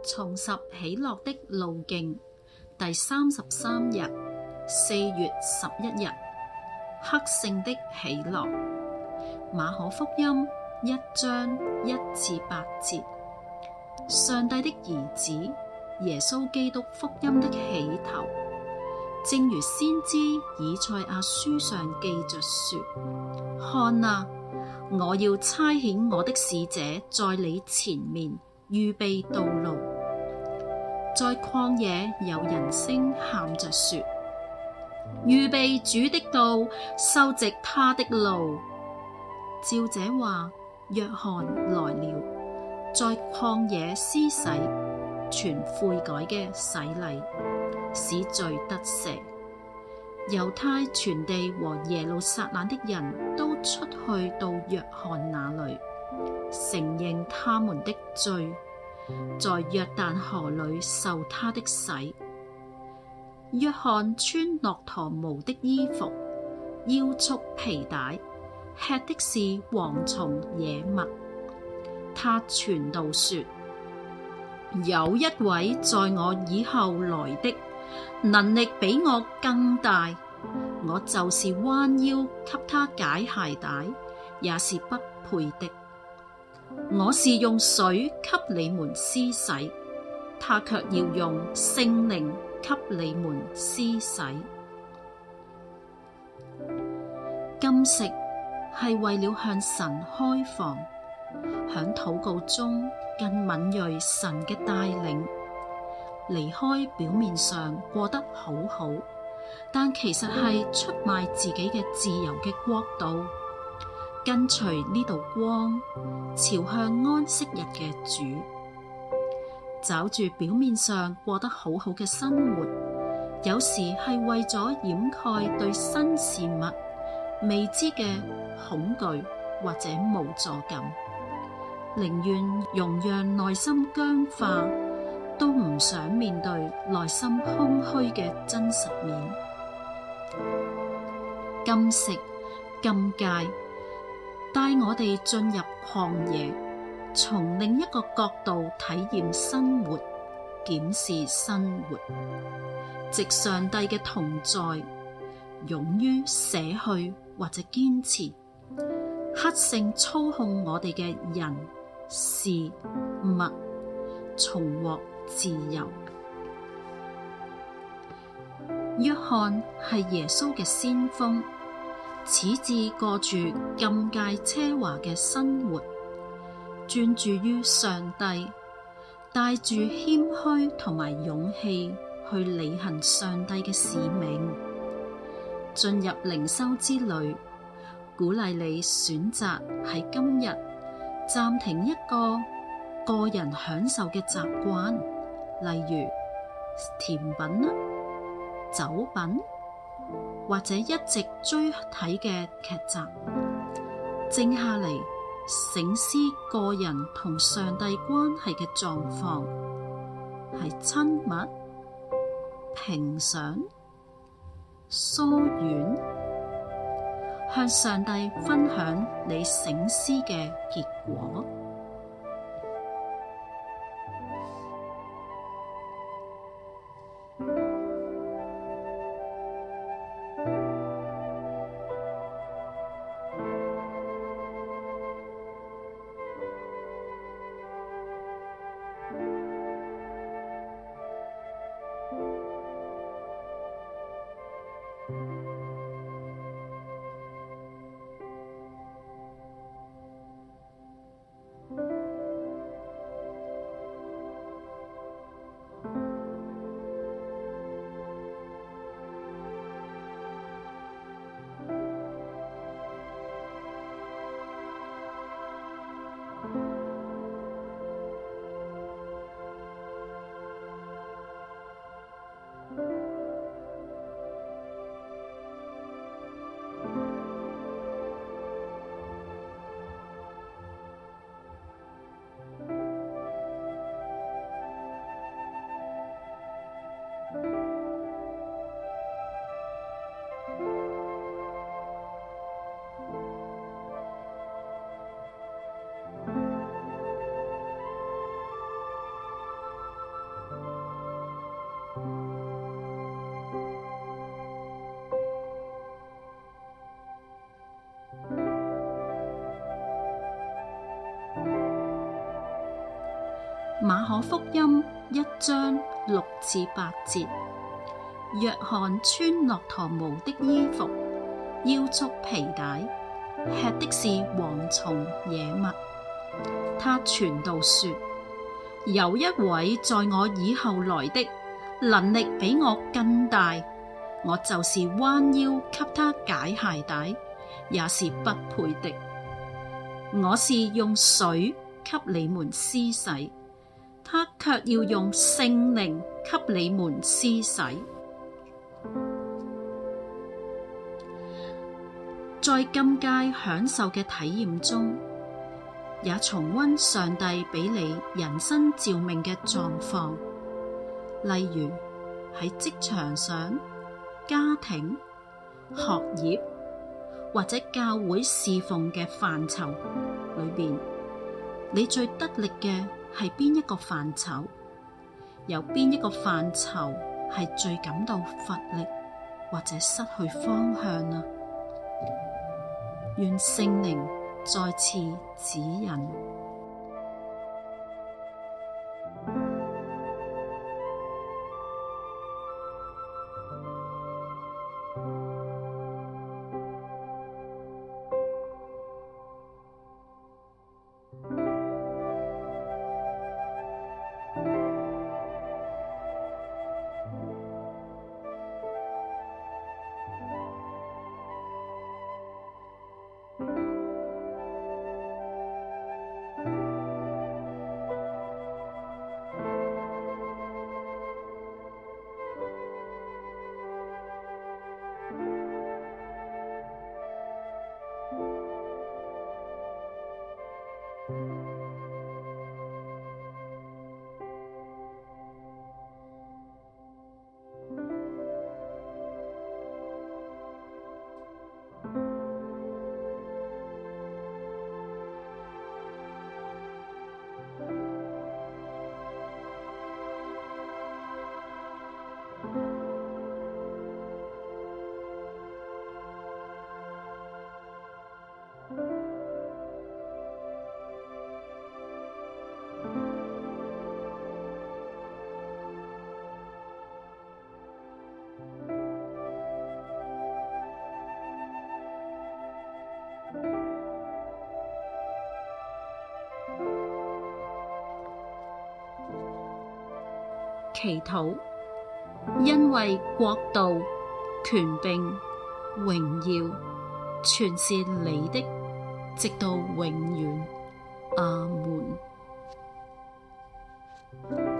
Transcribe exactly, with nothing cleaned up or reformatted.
重拾喜樂的路徑第三十三日，四月十一日，克勝的喜樂。馬可福音一章一至八節，上帝的兒子耶穌基督福音的起頭，正如先知以賽亞書上記着說：看啊，我要差遣我的使者在你前面預備道路。在曠野有人聲喊着說：預備主的道，修直他的路。照這話，約翰來了，在曠野施洗，傳悔改嘅洗禮，使罪得赦。猶太全地和耶路撒冷的人都出去到約翰那裡，承認他們的罪，在約旦河裡受他的洗。約翰穿駱駝毛的衣服，腰束皮帶，吃的是蝗蟲野蜜。他傳道說：有一位在我以後來的，能力比我更大，我就是彎腰給他解鞋帶，也是不配的。我是用水給你們施洗，他卻要用聖靈給你們施洗。禁食係為了向神開放，響禱告中更敏銳神嘅帶領，離開表面上過得好好，但其實係出賣自己嘅自由嘅國度，跟隨呢道光，朝向安息日嘅主，找住表面上過得好好嘅生活，有時係為咗掩蓋對新事物未知嘅恐懼或者無助感，寧願容讓內心僵化，都唔想面對內心空虛嘅真實面。禁食、禁戒，帶我哋進入曠野，從另一個角度體驗生活，檢視生活，藉上帝嘅同在，勇於捨去或者堅持，克勝操控我哋嘅人事物，重獲自由。約翰係耶穌嘅先鋒，始至過住禁戒奢華嘅生活，專注於上帝，帶住謙虛同埋勇氣去履行上帝嘅使命。進入靈修之旅，鼓勵你選擇喺今日暫停一個個人享受嘅習慣，例如甜品啦、酒品，或者一直追睇嘅劇集，靜下嚟省思個人同上帝關係嘅狀況，係親密、平常、疏遠，向上帝分享你省思嘅結果。 馬可福音一章六至八節，約翰穿駱駝毛的衣服，腰束皮帶，吃的是蝗蟲野蜜。他傳道說，有一位在我以後來的，能力比我更大，我就是彎腰給他解鞋帶，也是不配的。我是用水給你們施洗，他卻要用聖靈給你們施洗。在禁戒享受嘅體驗中，也重溫上帝俾你人生召命嘅狀況，例如喺職場上、家庭、學業或者教會侍奉嘅範疇裏邊，你最得力嘅係邊一個範疇？有邊一個範疇係最感到乏力或者失去方向啊？願聖靈再次指引。祈禱，因為國度、權柄、榮耀，全是你的，直到永遠。阿門。